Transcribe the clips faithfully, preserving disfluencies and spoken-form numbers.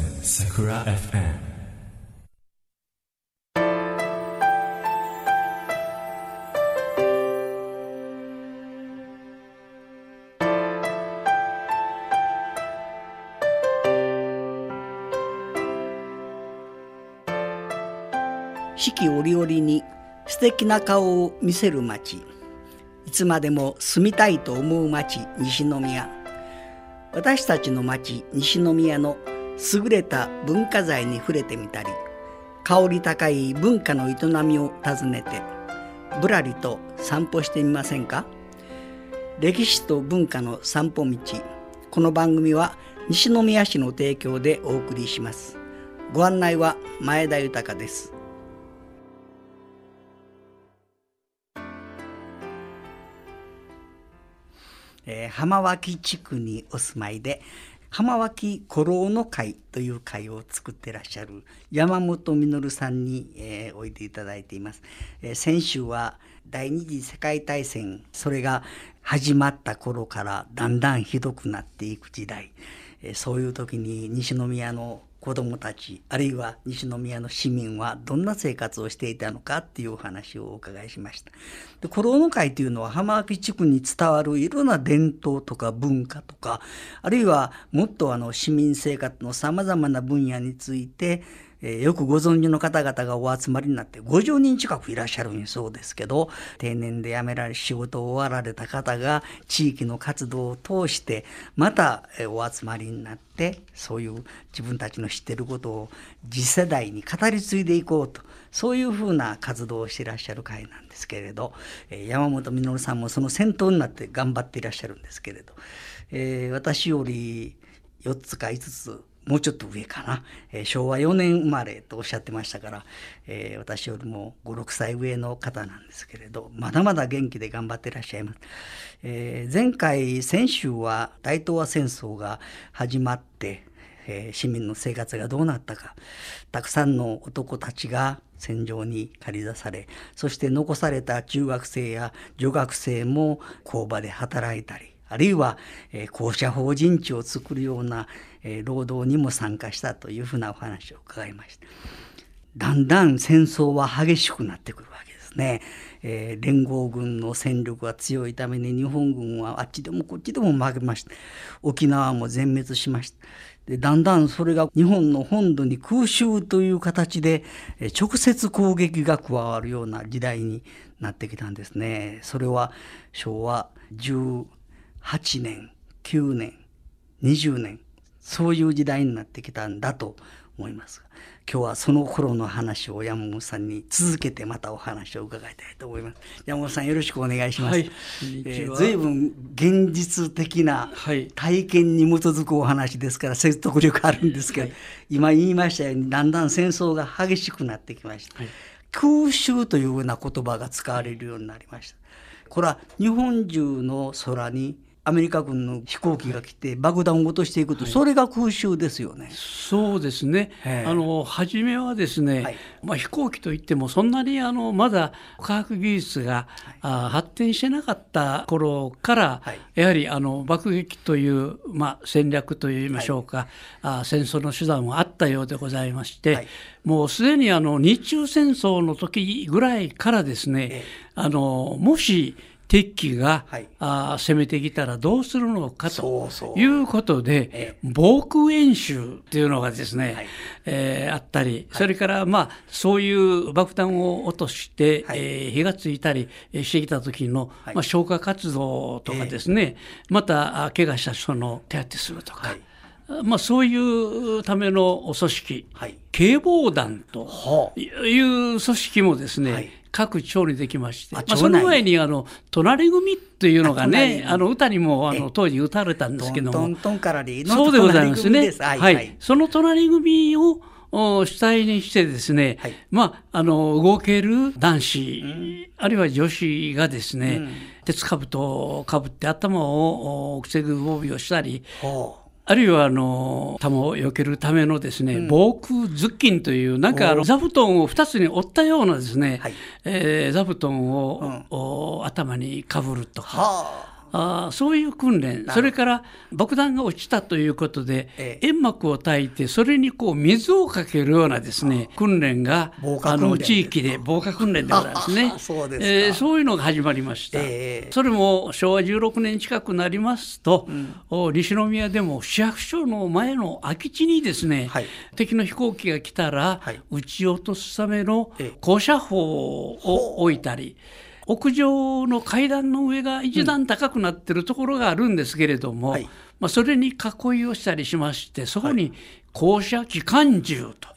Sakura エフエム。 四季折々に素敵な顔を見せる町、いつまでも住みたいと思う町、西宮。私たちの町西宮の優れた文化財に触れてみたり、香り高い文化の営みを訪ねてぶらりと散歩してみませんか。歴史と文化の散歩道。この番組は西宮市の提供でお送りします。ご案内は前田豊です。えー、浜脇地区にお住まいで浜脇古老の会という会を作っていらっしゃる山本実さんに、えー、おいでいただいています。えー、先週は第二次世界大戦、それが始まった頃からだんだんひどくなっていく時代、えー、そういう時に西宮の子どもたち、あるいは西宮の市民はどんな生活をしていたのかっていうお話をお伺いしました。で、古老の会というのは浜脇地区に伝わるいろんな伝統とか文化とか、あるいはもっとあの市民生活のさまざまな分野について、えー、よくご存知の方々がお集まりになってごじゅうにん近くいらっしゃるんそうですけど、定年で辞められ仕事を終わられた方が地域の活動を通してまた、えー、お集まりになって、そういう自分たちの知っていることを次世代に語り継いでいこうと、そういうふうな活動をしていらっしゃる会なんですけれど、えー、山本実さんもその先頭になって頑張っていらっしゃるんですけれど、えー、私よりよっつかいつつもうちょっと上かな、えー、しょうわよねん生まれとおっしゃってましたから、えー、私よりもご、ろくさい上の方なんですけれど、まだまだ元気で頑張っていらっしゃいます。えー、前回先週は大東亜戦争が始まって、えー、市民の生活がどうなったか、たくさんの男たちが戦場に駆り出され、そして残された中学生や女学生も工場で働いたり、あるいは、えー、校舎法人地を作るような、えー、労働にも参加したというふうなお話を伺いました。だんだん戦争は激しくなってくるわけですね。えー、連合軍の戦力が強いために日本軍はあっちでもこっちでも負けました。沖縄も全滅しました。で、だんだんそれが日本の本土に空襲という形で、えー、直接攻撃が加わるような時代になってきたんですね。それはしょうわじゅうはちねん、きゅうねん、にじゅうねん、そういう時代になってきたんだと思いますが、今日はその頃の話を山本さんに続けてまたお話を伺いたいと思います。山本さん、よろしくお願いします。はい、えー、随分現実的な体験に基づくお話ですから説得力あるんですけど、はい、今言いましたようにだんだん戦争が激しくなってきました。はい、空襲というような言葉が使われるようになりました。これは日本中の空にアメリカ軍の飛行機が来て爆弾を落としていくと、はい、それが空襲ですよね。 そうですね。あの初めはですね、はい、まあ、飛行機といってもそんなにあのまだ科学技術が、はい、発展してなかった頃から、はい、やはりあの爆撃という、まあ、戦略といいましょうか、はい、あ戦争の手段はあったようでございまして、はい、もうすでにあの日中戦争の時ぐらいからですね、ええ、あのもし敵機が、はい、あ攻めてきたらどうするのかということで、そうそう、防空演習っていうのがですね、はい、えー、あったり、それから、まあ、そういう爆弾を落として、はい、えー、火がついたりしてきた時の、はい、まあ、消火活動とかですね、えー、また怪我した人の手当てするとか、はい、まあ、そういうための組織、はい、警防団という組織もですね、はい、各町にできまして、まあ、その前にあの隣組というのがね、あの歌にもあの当時歌われたんですけども、 トントンからりのそうでございますね。 はいはい、その隣組を主体にしてですね、はい、まあ、あの動ける男子、うん、あるいは女子がですね、うん、鉄兜をかぶって頭を防ぐ防備をしたり、あるいはあの弾を避けるためのですね、うん、防空頭巾というなんかあの座布団をふたつに折ったようなですね、はい、えー、座布団を、うん、頭にかぶるとか、 あそういう訓練、それから爆弾が落ちたということで、ええ、煙幕を焚いてそれにこう水をかけるようなですね訓練があの地域で防火訓練でございますね。 そうですか、 えー、そういうのが始まりました、えー、それもしょうわじゅうろくねん近くなりますと、うん、西宮でも市役所の前の空き地にですね、はい、敵の飛行機が来たら、はい、撃ち落とすための高射砲を置いたり、屋上の階段の上が一段高くなっているところがあるんですけれども、うんはい、まあ、それに囲いをしたりしまして、そこに高射機関銃と、はい、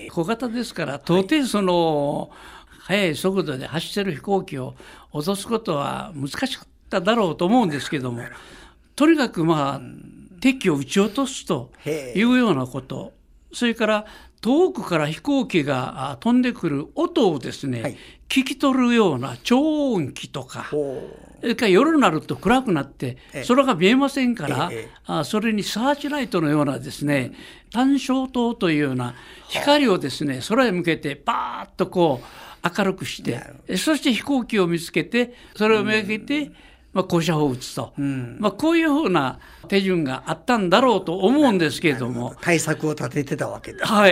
小型ですから到底その速い速度で走っている飛行機を落とすことは難しかっただろうと思うんですけども、とにかくまあ敵を撃ち落とすというようなこと、それから遠くから飛行機が飛んでくる音をですね、はい、聞き取るような超音機とか、それから夜になると暗くなって空が見えませんから、ええ、あそれにサーチライトのようなですね、単焦灯というような光をですね空へ向けてパーッとこう明るくして、そして飛行機を見つけてそれをめがけて、まあ、高射砲を撃つと、うん、まあ、こういうふうな手順があったんだろうと思うんですけれども、 対策を立ててたわけです、 はい、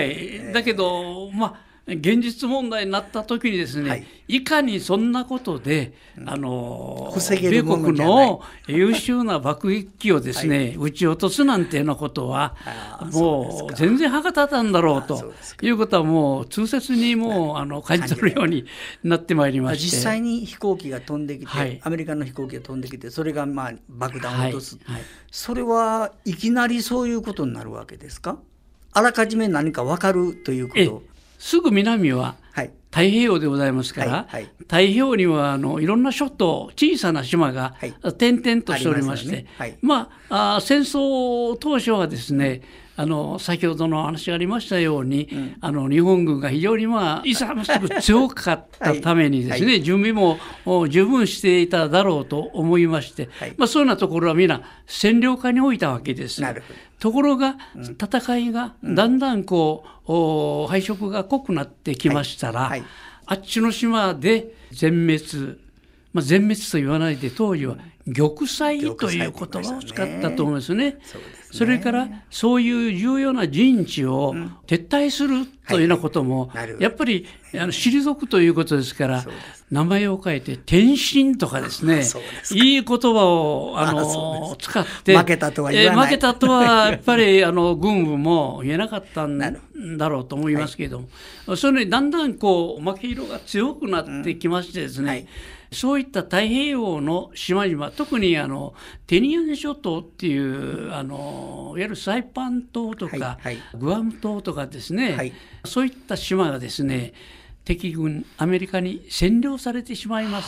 だけど、まあ、現実問題になった時にですね、はい、いかにそんなことで、うん、あの米国の優秀な爆撃機をですね、はい、撃ち落とすなんていうようなことはもう全然歯が立たんだろうということはもう痛切にもうあの感じ取るようになってまいりまして、 実際に飛行機が飛んできて、はい、アメリカの飛行機が飛んできてそれがまあ爆弾を落とす、はいはい、それはいきなりそういうことになるわけですか？あらかじめ何か分かるということ？ すぐ南は太平洋でございますから、はいはい、太平洋にはあのいろんな諸島小さな島が点々としておりまして、はい、ま, ねはい、まあ、あ戦争当初はですね、あの先ほどの話がありましたように、うん、あの日本軍が非常にまあ勇ましく強かったためにですね、はい、準備も十分していただろうと思いまして、はい、まあ、そういうようなところは皆占領下に置いたわけです。なるほど。ところが、うん、戦いがだんだんこう、うん、配色が濃くなってきましたら、はいはい、あっちの島で全滅、まあ、全滅と言わないで当時は玉砕という言葉を使ったと思いますね。そうですね。それからそういう重要な陣地を撤退するというようなことも、うん、はい、やっぱりあの退くということですから、名前を変えて転身とかですね、いい言葉をあの使って負けたとは言わない、 負けたとはやっぱりあの軍部も言えなかったんだろうと思いますけれども、はい、それにだんだんこう負け色が強くなってきましてですね、うん、はい、そういった太平洋の島々、特にあのテニアン諸島っていうあのいわゆるサイパン島とか、はいはい、グアム島とかですね、はい、そういった島がですね、敵軍アメリカに占領されてしまいます。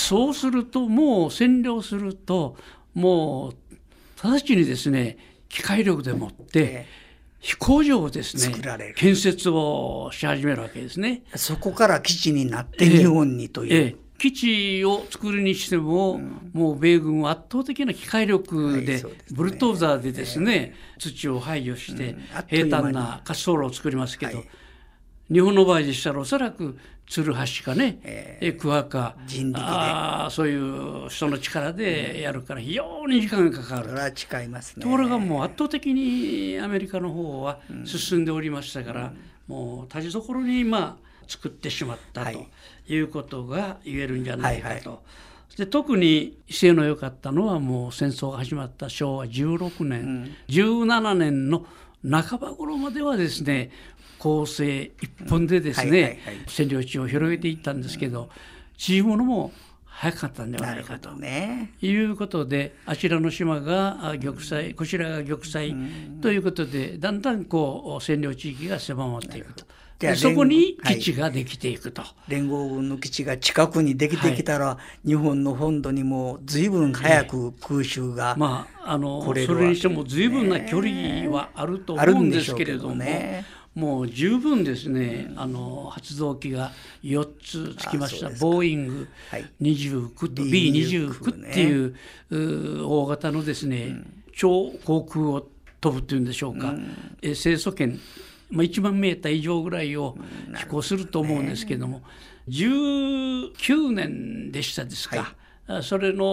そうするともう占領するともう直ちにですね機械力でもって飛行場をですね建設をし始めるわけですね。 そこから基地になって日本にという、えーえー基地を作るにしても、うん、もう米軍は圧倒的な機械力で、はい、そうですね、ブルドーザーでですね、えー、土を排除して、うん、平坦な滑走路を作りますけど、はい、日本の場合でしたらおそらく鶴橋かね、えー、桑か人力であそういう人の力でやるから非常に時間がかかる。 それは違いますね。 ところがもう圧倒的にアメリカの方は進んでおりましたから、うん、もう立ちどころにまあ作ってしまったということが言えるんじゃないかと、はいはいはい、で特に威勢の良かったのはもう戦争が始まったしょうわじゅうろくねん、うん、じゅうななねんの半ば頃まではですね攻勢一本でですね、うんはいはいはい、占領地を広げていったんですけど、縮むのも早かったんではないかと、ね、いうことであちらの島が玉砕、こちらが玉砕ということでだんだんこう占領地域が狭まっていくと。そこに基地ができていくと、はい、 連合軍の基地が近くにできてきたら、はい、日本の本土にも随分早く空襲が、 ね、まあ、あのそれにしても随分な距離はあると思うんですけれども、ね、もう十分ですね、うん、あの発動機がよっつつきました。ボーイングにじゅうきゅうと ビーにじゅうきゅう っていう、ね、大型のですね、うん、超航空を飛ぶっていうんでしょうか、うん、衛星素圏まあ、いちまんメーター以上ぐらいを飛行すると思うんですけども、じゅうきゅうねんでしたですか、はい、それの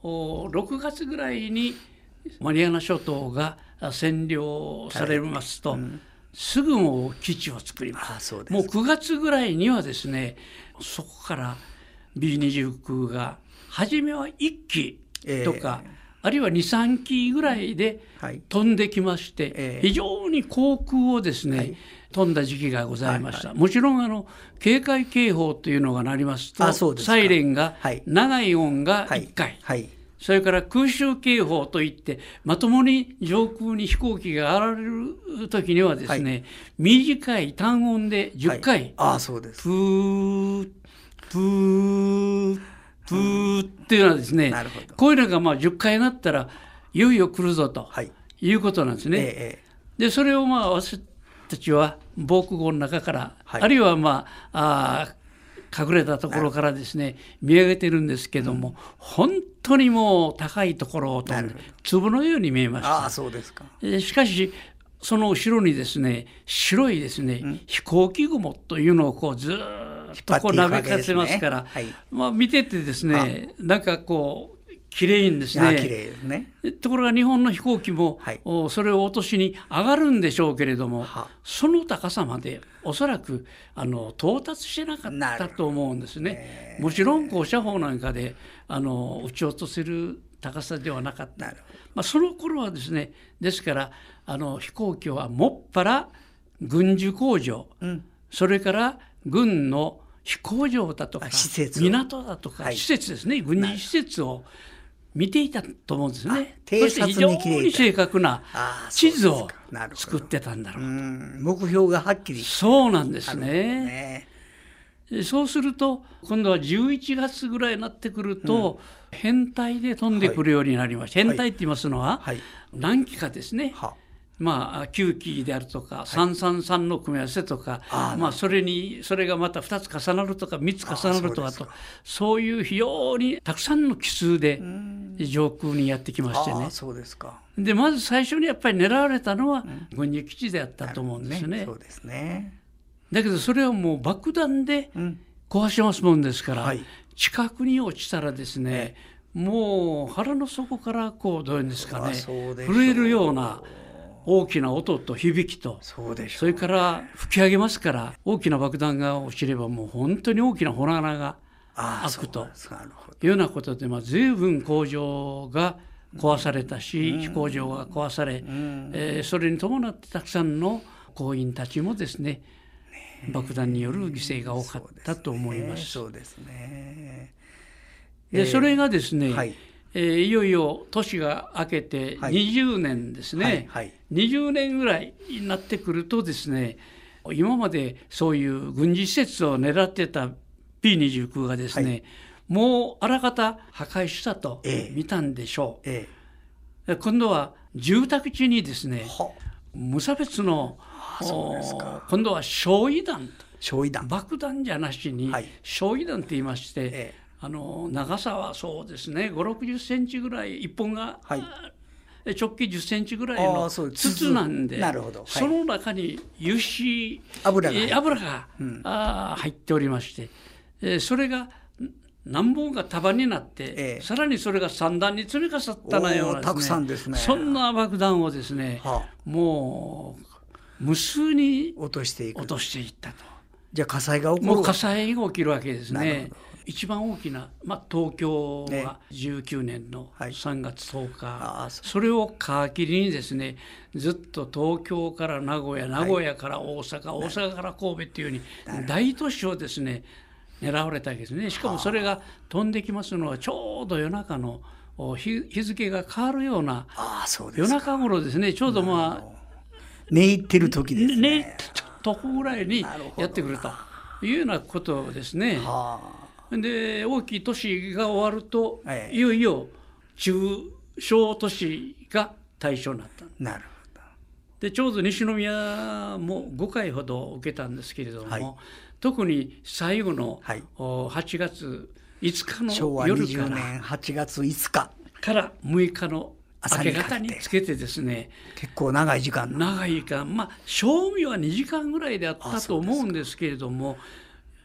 ろくがつぐらいにマリアナ諸島が占領されますと、うん、すぐもう基地を作ります。あ、そうです。もうくがつぐらいにはですね、そこから ビーにじゅうきゅう が初めはいっきとか、えー、あるいはにさんきぐらいで飛んできまして、はいえー、非常に航空をですね、はい、飛んだ時期がございました。はいはい、もちろんあの警戒警報というのが鳴りますと、サイレンが、はい、長い音がいっかい、はいはい、それから空襲警報といってまともに上空に飛行機が上がれる時にはですね、はい、短い単音でじゅっかい、はい、 あ、そうです。 プープープーっていうのはですね、なるほど。こういうのがまあじゅっかいになったらいよいよ来るぞということなんですね。はい、ええ、でそれをまあ私たちは防空壕の中から、はい、あるいはまあ、あ隠れたところからですね見上げてるんですけども、うん、本当にもう高いところを飛んで粒のように見えました。 あ、そうですか。 しかしその後ろにですね白いですね、うん、飛行機雲というのをこうずっとこうなびかせますから、ね、はい、まあ、見ててですねなんかこう綺麗にですね。 綺麗ですね。 ところが日本の飛行機も、はい、それを落としに上がるんでしょうけれども、その高さまでおそらくあの到達してなかったと思うんですね。もちろんこう射砲なんかであの撃ち落とせる高さではなかった。まあ、その頃はですね、ですからあの飛行機はもっぱら軍需工場、うん、それから軍の飛行場だとか港だとか、はい、施設ですね、軍事施設を見ていたと思うんですね。そして非常に正確な地図を作ってたんだろうと。 うん、目標がはっきり。 そうなんですね。そうすると今度はじゅういちがつぐらいになってくると、うん、編隊で飛んでくるようになりました。はい、編隊って言いますのは、はい、何機かですね。はまあ、きゅうきであるとか、はい、さんさんさんの組み合わせとか、あ、まあ、それにそれがまたふたつ重なるとかみっつ重なるとかと、そういう非常にたくさんの機数で上空にやってきましてね。 あ、そうですか。 でまず最初にやっぱり狙われたのは軍事基地であったと思うんですね。 ね、そうですね。 だけどそれはもう爆弾で壊しますもんですから、うん、はい、近くに落ちたらですね、もう腹の底からこうどういうんですかね、震えるような大きな音と響きと、 そ, でそれから吹き上げますから、大きな爆弾が落ちればもう本当に大きな火花が開くというようなことで、まあ、随分工場が壊されたし、うん、飛行場が壊され、うん、えー、それに伴ってたくさんの工員たちもですね、ね、爆弾による犠牲が多かったと思います。 そうですね。 でそれがですね、はい、えー、いよいよ年が明けてにじゅうねんですね、はいはいはい、にじゅうねんぐらいになってくるとですね、今までそういう軍事施設を狙ってた ビーにじゅうきゅう がですね、はい、もうあらかた破壊したと見たんでしょう、えええ、今度は住宅地にですね、無差別の今度は焼夷弾と、 焼夷弾、 爆弾じゃなしに、はい、焼夷弾って言いまして、ええ、あの長さはそうですねごじゅうろくじゅっセンチぐらい、いっぽんが、はい、直径じゅっセンチぐらいの筒なんで、なるほど、はい、その中に油脂油が、えー、油が、うん、あ入っておりまして、えー、それが何本か束になって、ええ、さらにそれが三段に積み重なったようなですね、たくさんですね、そんな爆弾をですね、はあ、もう無数に落としていく、落としていったと。 じゃあ火災が起こる、 もう火災が起きるわけですね。一番大きな、まあ、東京はじゅうきゅうねんのさんがつとおか、はい、それを皮切りにですね、ずっと東京から名古屋、名古屋から大阪、はい、大阪から神戸っていうように大都市をですね狙われたわけですね。しかもそれが飛んできますのはちょうど夜中の日, 日付が変わるような、あ、そうですか、夜中頃ですね、ちょうどまあ寝入ってる時ですね、 寝とこぐらいにやってくるというようなことですね。はあ、で大きい都市が終わると、ええ、いよいよ中小都市が対象になった。なるほど。でちょうど西宮もごかいほど受けたんですけれども、はい、特に最後の、はい、はちがついつかの夜から、 しょうわにじゅうねんはちがついつかからむいかの明け方につけてですね、 結構長い時間長い時間、まあ賞味はにじかんぐらいであったと思うんですけれども、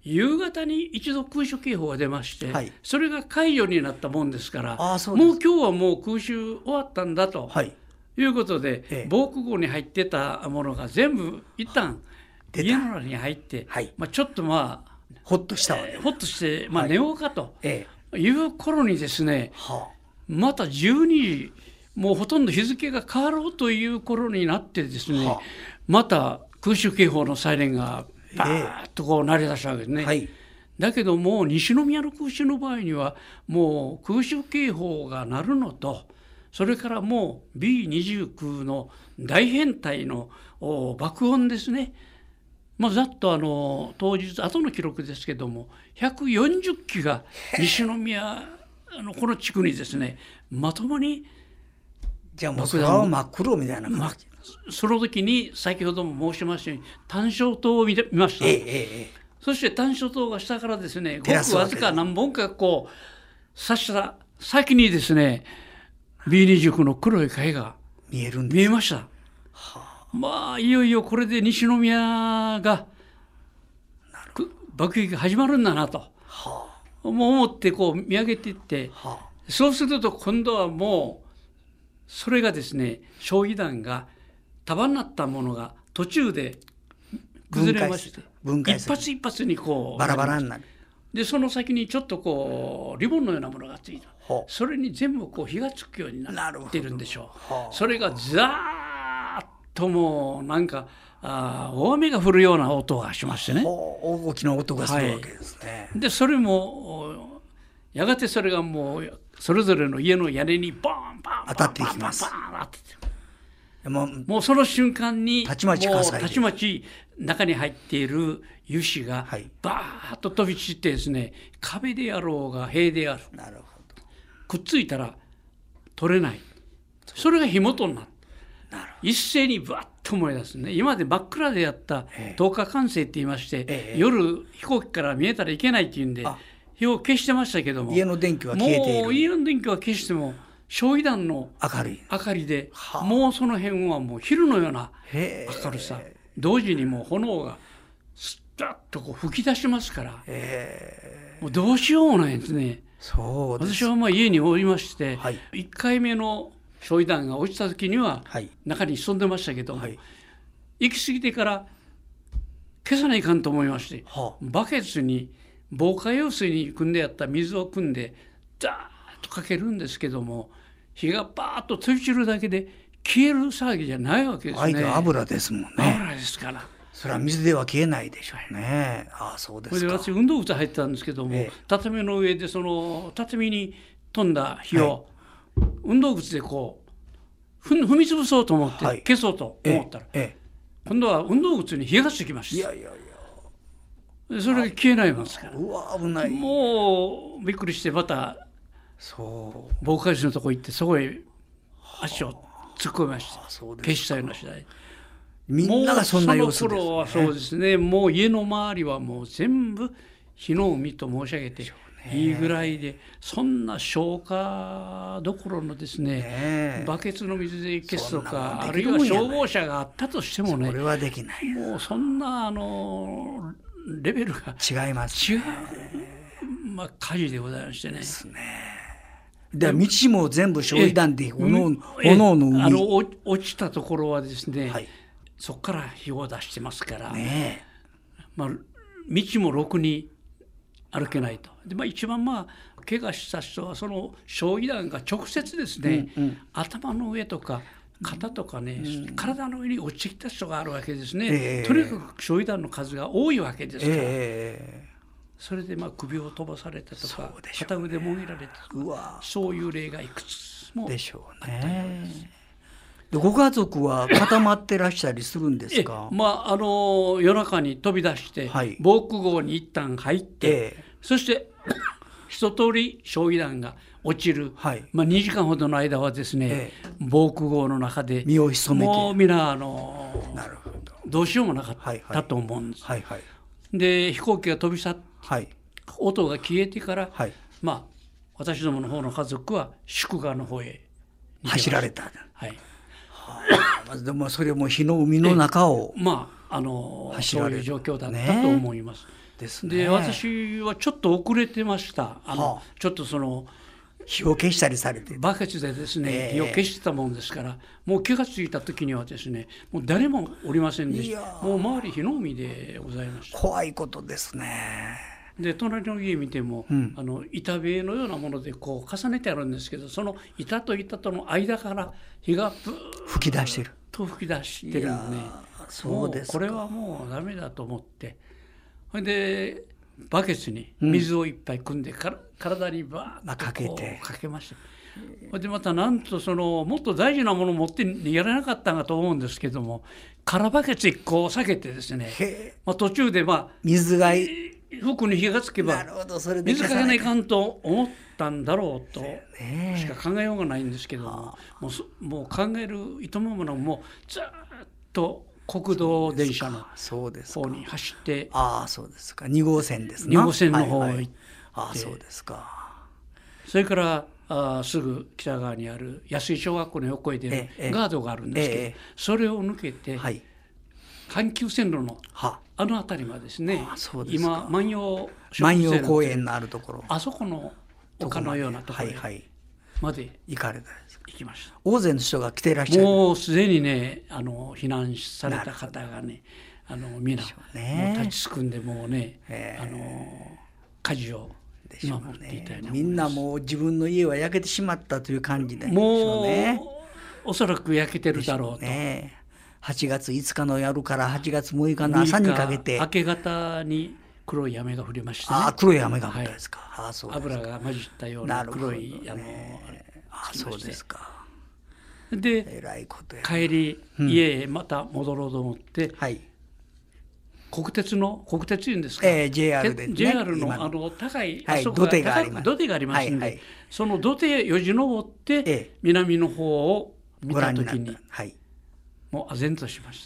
夕方に一度空襲警報が出まして、 はい、 それが解除になったもんですから、 あ、そうです。 もう今日はもう空襲終わったんだと、はい、いうことで、ええ、防空壕に入ってたものが全部一旦家の中に入って、はい、まあ、ちょっとまあほっとしたわけ、 えー、ほっとして、まあ、寝ようかという頃にですね、はい、またじゅうにじ、もうほとんど日付が変わろうという頃になってですね、はまた空襲警報のサイレンがバーッとこう鳴り出したわけですね、はい、だけどもう西宮の空襲の場合にはもう空襲警報が鳴るのと、それからもう ビーにじゅうきゅう の大編隊の爆音ですね、まあ、ざっとあの当日後の記録ですけどもひゃくよんじゅっきが西宮のこの地区にですねまともに、 じゃあもう空は真っ黒みたいな感じ、ま、 その時に先ほども申しましたように単焦灯を 見, て見ました、ええええ、そして単焦灯が下からですねごくわずか何本かこう刺した先にですね ビーにじゅうきゅう の黒い影が見えるんです、 見えました、はあ、まあいよいよこれで西宮が爆撃が始まるんだなと、はあ、もう思ってこう見上げていって、はあ、そうすると今度はもうそれがですね焼夷弾が束になったものが途中で崩れまして一発一発にこうバラバラになる。 でその先にちょっとこうリボンのようなものがついた、それに全部こう火がつくようになっているんでしょう。それがザーッともうなんかあ大雨が降るような音がしましてね、 大きな音がするわけですね、 はい、でそれもやがてそれがもうそれぞれの家の屋根にボンボン当たっていきます。 もう、もうその瞬間にたちまち火災でたちまち中に入っている油脂がバーッと飛び散ってですね、壁であろうが塀である、 なるほど、 くっついたら取れない、それが火元になって一斉にバッと燃え出すね。今まで真っ暗でやった灯火管制って言いまして、ええ、夜飛行機から見えたらいけないっていうんで火を消してましたけども、 家の電気は消えている。 もう家の電気は消しても焼夷弾の明るい明かりで、はあ、もうその辺はもう昼のような明るさ、同時にもう炎がスッとこう吹き出しますから、もうどうしようもないんですね。 そうです。 私はまあ家におりまして、はい、いっかいめの焼夷弾が落ちた時には中に潜んでましたけども、はい、行き過ぎてから消さないかんと思いまして、はあ、バケツに防火用水に汲んでやった水を汲んでダーッとかけるんですけども、火がバーッと飛び散るだけで消える騒ぎじゃないわけですね。 相手は油ですもんね。 油ですから。 それは水では消えないでしょうね。ああ、そうですか。 それで私運動靴入ってたんですけども、ええ、畳の上でその畳に飛んだ火を、はい、運動靴でこう踏み潰そうと思って消そうと思ったら、はいええ、今度は運動靴に火がつきました。 いやいやいや、それが消えないもんですから、 うわ危ない。 もうびっくりしてまたそう防火室のとこ行ってそこへ足を突っ込みました。消したような次第。 みんながそんな様子ですね。 もうその頃はそうですね。もう家の周りはもう全部火の海と申し上げていいぐらいで、そんな消火どころのですね、ねバケツの水で消すとか、あるいは消防車があったとしてもね、 それはできない。 もうそんなあのレベルが違います、 ね、違う、まあ、火事でございましてね。 ですね。で道も全部焼夷弾で炎の海、 あの落ちたところはですね、はい、そこから火を出してますから、ねまあ、道もろくに歩けないと。で、まあ、一番まあ怪我した人はその焼夷弾が直接ですね、うんうん、頭の上とか肩とかね、うん、体の上に落ちてきた人があるわけですね、えー、とにかく焼夷弾の数が多いわけですから、えーそれでまあ首を飛ばされたとか、ね、片腕もぎられたとか、そういう例がいくつもでしょうね。でご家族は固まってらっしゃりするんですか？ まあ、あの夜中に飛び出して、はい、防空壕に一旦入って、ええ、そして一通り焼夷弾が落ちる、はいまあ、にじかんほどの間はですね、ええ、防空壕の中で身を潜めて、 もう皆あのなるほど、どうしようもなかったと思うんです、はいはいはい、で飛行機が飛び去って、はい、音が消えてから、はい、まあ私どもの方の家族は宿河の方へ走られた、 はいはあ、でもそれも火の海の中をまああのそういう状況だったと思います、ね、 ですね。 で私はちょっと遅れてました。あの、はあ、ちょっとその火を消したりされてバケツでですね、えー、火を消してたもんですから、もう気がついた時にはですね、もう誰もおりませんでした。もう周り火の海でございました。 怖いことですね。 で隣の家見ても、うん、あの板塀のようなものでこう重ねてあるんですけど、その板と板との間から火がブー吹き出してると吹き出してるんで、ね、 そうですか。 これはもうダメだと思って、それでバケツに水をいっぱい汲んで、うん、から体にバーッとかけてかけました。それでまたなんとそのもっと大事なものを持ってやらなかったんだと思うんですけども、空バケツいっこを避けてですね、まあ、途中でまあ水が服に火がつけば水かけないかんと思ったんだろうとしか考えようがないんですけども、もう、もう考えるいともものもずっと国道電車の方に走って、 ああそうですか、に号線ですね、 に号線の方へ行って、はいはい、 ああそうですか。 それからあすぐ北側にある安井小学校の横へ出るガードがあるんですけど、ええ、それを抜けて、はい、阪急線路のあの辺りまでですね、 あそうですか、 今万葉万葉公園のあるところ、 あそこの丘のようなところまで行かれたんですか。 行きました。 大勢の人が来ていらっしゃる。 もうすでにね、あの避難された方がね、あの皆、ね、もう立ちすくんでもうね、あの火事を見守っていたような、 ね、みんなもう自分の家は焼けてしまったという感じでしょうね。 もうおそらく焼けてるだろうと。 ね、はちがついつかの夜からはちがつむいかの朝にかけて明け方に黒い雨が降りましてね。 あ黒い雨が降ったんですか。はい、あそうですか。 油が混じったような黒い、ね、あのあそうですか。 でえらいことや帰り、うん、家へまた戻ろうと思って、はい、国鉄の国鉄いうんですか、 えー、ジェイアール で、ね、 ジェイアール の, あの高い、 はい、 あそこが土手があります。 土手がありますんで、はいはい、その土手へよじ登って、えー、南の方を見た時に、はい、もう唖然としました。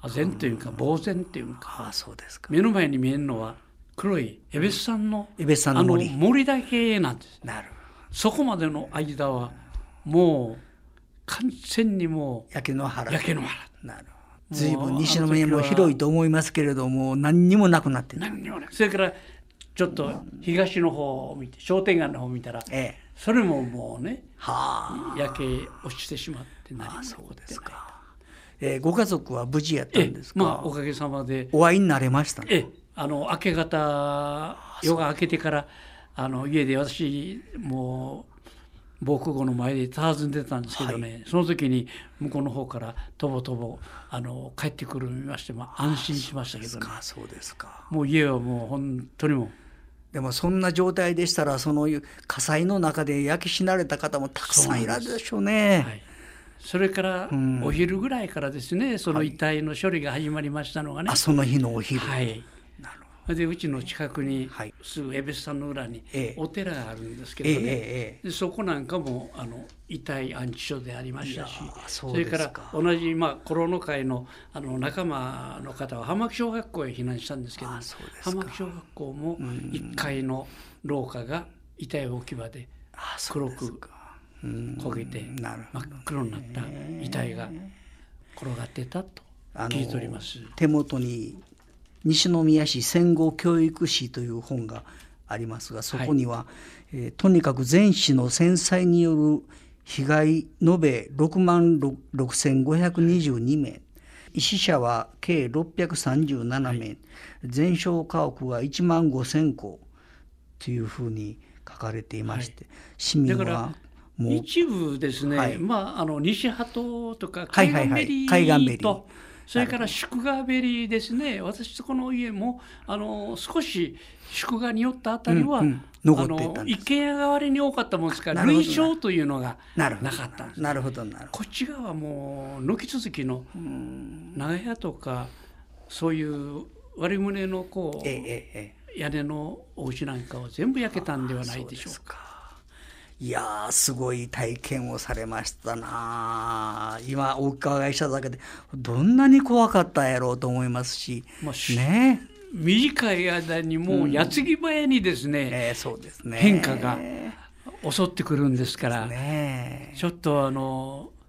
唖然というか呆然というか、 あそうですか。 目の前に見えるのは黒いエベスさんの、 エベスさんの森、 あの森だけなんです。 なるそこまでの間はもう完全にもう焼け野原。 焼け野原。 なるほど。随分西宮も広いと思いますけれども、何にもなくなって何にもない。それからちょっと東の方を見て、商店街の方を見たら、ええ、それももうね、は焼け落ちてしまって何も残ってない。 えー、ご家族は無事やったんですか。 まあ、おかげさまでお会いになれましたね。 えあの明け方夜が明けてからあの家で私もう防空壕の前で佇んでたんですけどね、はい、その時に向こうの方からとぼとぼあの帰ってくるのを見まして、まあ、安心しましたけどね。 そうですか。 もう家はもう本当にもでもそんな状態でしたら、その火災の中で焼き死なれた方もたくさんいらっしゃるでしょうね。はい、 それからお昼ぐらいからですね、その遺体の処理が始まりましたのがね、 はい、あその日のお昼、 はい、でうちの近くに、はい、すぐ江別さんの裏にお寺があるんですけどね、ええええ、でそこなんかもあの遺体安置所でありましたし、 そ, それから同じ、まあ、コロナ会 の, あの仲間の方は浜木小学校へ避難したんですけど、浜木小学校もいっかいの廊下が遺体置き場で黒く焦げて真っ黒になった遺体が転がってたと聞いております。 手元に西宮市戦後教育史という本がありますが、そこには、はい、えー、とにかく全市の戦災による被害延べろくまんろくせんごひゃくにじゅうにめい、死者は計ろっぴゃくさんじゅうななめい、はい、全焼家屋がいちまんごせんこというふうに書かれていまして、はい、市民はもう一部ですね、はい、まあ、あの西鳩とか海岸ベリーと、はいはいはい、海岸ベリー、それから宿川ベリーですね。私とこの家もあの少し宿川に寄ったあたりは、うんうん、残っていたんです。一軒家代わりに多かったもんですから、類焼というのがなかったんです。 なるほどなるほど。 こっち側はもう軒続きの長屋とかそういう割り棟のこう、えええ、屋根のお家なんかは全部焼けたんではないでしょうか。 いやー、すごい体験をされましたな。今お伺いしただけでどんなに怖かったやろうと思いますし、 まあ、ね、短い間にもう矢継ぎ早にですね、うんえー、そうですね、変化が襲ってくるんですから、ね、ちょっとあの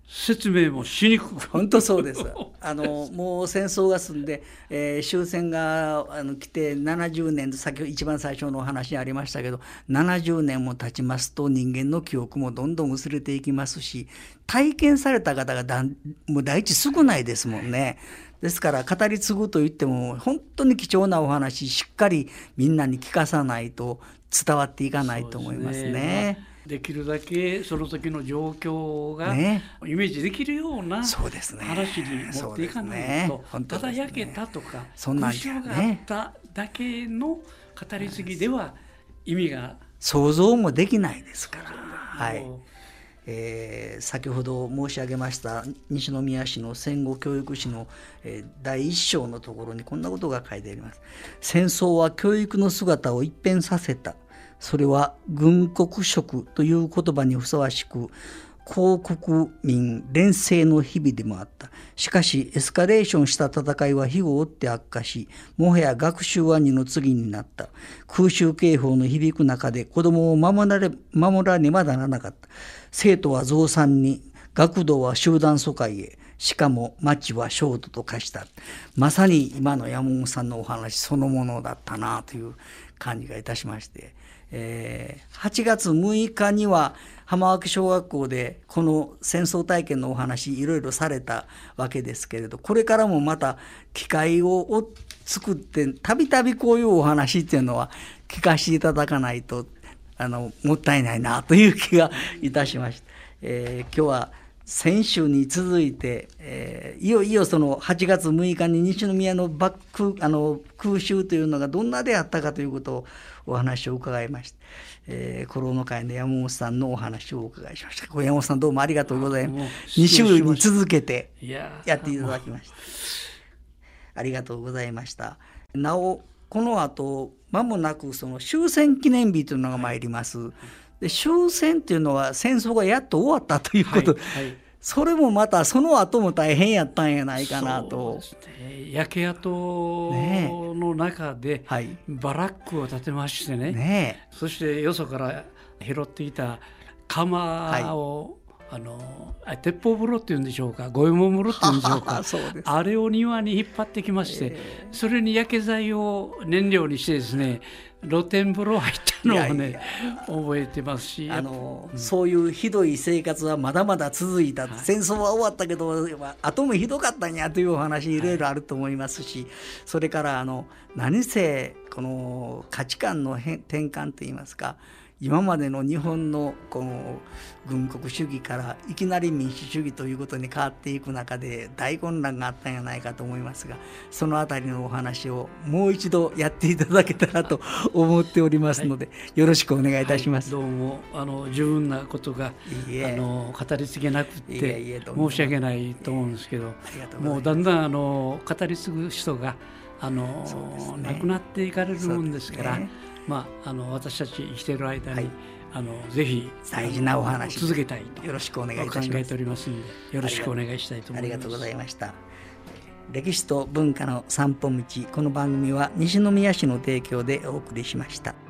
説明もしにくく本当そうです。あのもう戦争が済んで、えー、終戦があの来てななじゅうねんと先ほど一番最初のお話にありましたけど、ななじゅうねんも経ちますと人間の記憶もどんどん薄れていきますし、体験された方がだんもう第一少ないですもんね。ですから語り継ぐといっても本当に貴重なお話しっかりみんなに聞かさないと伝わっていかないと思いますね。 できるだけその時の状況がイメージできるような話に持っていかないと、ただ焼けたとか空襲があっただけの語り継ぎでは意味が想像もできないですから。はい、えー、先ほど申し上げました西宮市の戦後教育史の、えー、だいいっ章のところにこんなことが書いてあります。戦争は教育の姿を一変させた。それは軍国色という言葉にふさわしく皇国民連成の日々でもあった。しかしエスカレーションした戦いは日を追って悪化し、もはや学習は二の次になった。空襲警報の響く中で子供を守られ、守らねばならなかった。生徒は増産に、学童は集団疎開へ、しかも町は焦土と化した。まさに今の山本さんのお話そのものだったなという感じがいたしまして、えー、はちがつむいかには浜脇小学校でこの戦争体験のお話いろいろされたわけですけれど、これからもまた機会を作ってたびたびこういうお話っていうのは聞かせていただかないとあのもったいないなという気がいたしました。えー、今日は先週に続いて、えー、いよいよそのはちがつむいかに西宮のバックあの空襲というのがどんなであったかということをお話を伺いました。えー、コロナ会の山本さんのお話をお伺いしました。山本さんどうもありがとうございます。に週に続けてやっていただきました。ありがとうございました。なおこの後間もなくその終戦記念日というのが参ります。で終戦っていうのは戦争がやっと終わったということ、はいはい、それもまたその後も大変やったんやないかなと。 そうですね、焼け跡の中でバラックを建てまして ね, ねそしてよそから拾っていた釜を、はい、あの鉄砲風呂っていうんでしょうか、五右衛門風呂っていうんでしょうかあれを庭に引っ張ってきまして、えー、それに焼け剤を燃料にしてですね露天風呂入ったのをねいやいや覚えてますし、 あの、うん、そういうひどい生活はまだまだ続いた、はい、戦争は終わったけど後もひどかったんやというお話いろいろあると思いますし、はい、それからあの何せこの価値観の転換といいますか、今までの日本のこの軍国主義からいきなり民主主義ということに変わっていく中で大混乱があったんじゃないかと思いますが、そのあたりのお話をもう一度やっていただけたらと思っておりますので、はい、よろしくお願いいたします。 はい、どうもあの十分なことがいいえあの語り継げなくて申し訳ないと思うんですけど、もうだんだんあの語り継ぐ人があの、ね、亡くなっていかれるもんですから、まあ、あの私たち生きている間に、はい、あのぜひ大事なお話続けたいとよろしくお願いいたします。 考えておりますのでよろしくお願いしたいと思います。 ありがとうございました。歴史と文化の散歩道、この番組は西宮市の提供でお送りしました。